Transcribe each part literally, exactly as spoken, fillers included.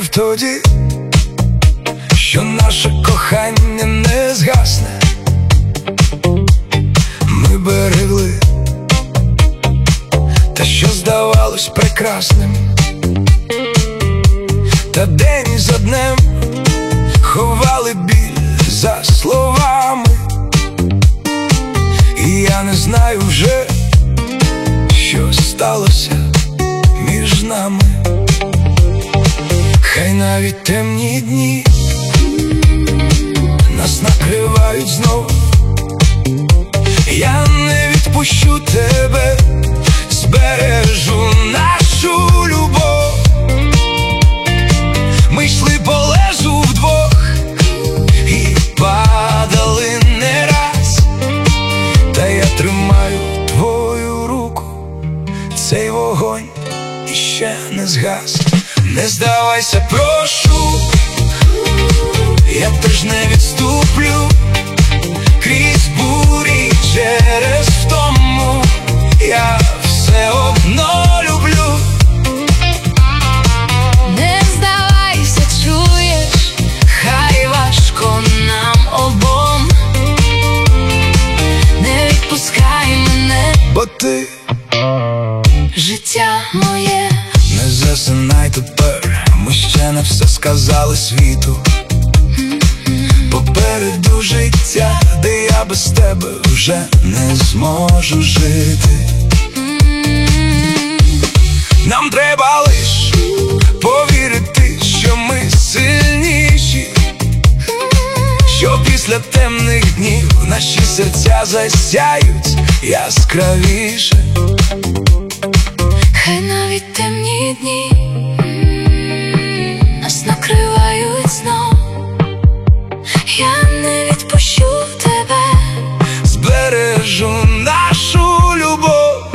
вірив тоді, що наше кохання не згасне. Ми берегли те, що здавалось прекрасним, та день за днем ховали біль за словами. І я не знаю вже, що сталося між нами. Хай навіть темні дні нас накривають знов, я не відпущу тебе, збережу нашу любов. Ми йшли по лезу вдвох і падали не раз, та я тримаю твою руку, цей вогонь іще не згас. Не здавайся, прошу, я теж не відступлю крізь бурі, через втому я все одно люблю. Не здавайся, чуєш, хай важко нам обом, не відпускай мене, бо ти життя моє. Не засинай тепер, ми ще не все сказали світу. Попереду життя, де я без тебе вже не зможу жити. Нам треба лиш повірити, що ми сильніші, що після темних днів наші серця засяють яскравіше. Хай навіть темні дні нас накривають знов, я не відпущу тебе, збережу нашу любов.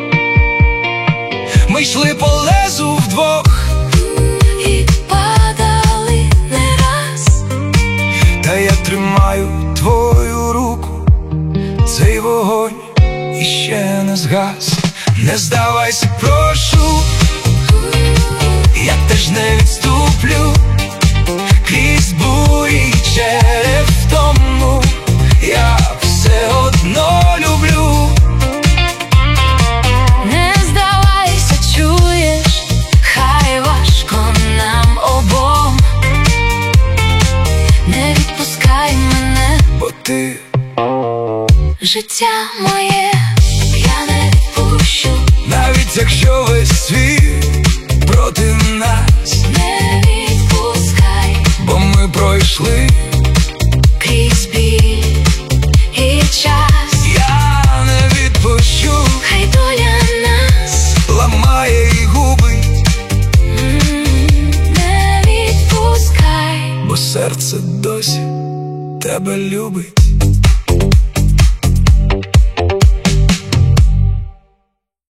Ми йшли по лезу вдвох і падали не раз, та я тримаю твою руку, цей вогонь іще не згас. Не здавайся, прошу, я теж не відступлю крізь бурі, через втому я все одно люблю. не здавайся, чуєш, хай важко нам обом, не відпускай мене, Бо ти життя моє, я не відпущу. навіть якщо весь світ проти нас, Не відпускай бо ми пройшли крізь біль і час, я не відпущу. хай доля нас Ламає і губить, м, не відпускай. бо серце досі тебе любить.